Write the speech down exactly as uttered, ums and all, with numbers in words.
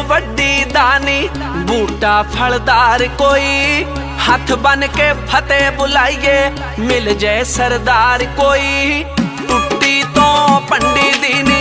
वड्डी दानी बूटा फलदार कोई हथ बन के फतेह बुलाइए मिल जाए सरदार कोई टुट्टी तो पंडी दी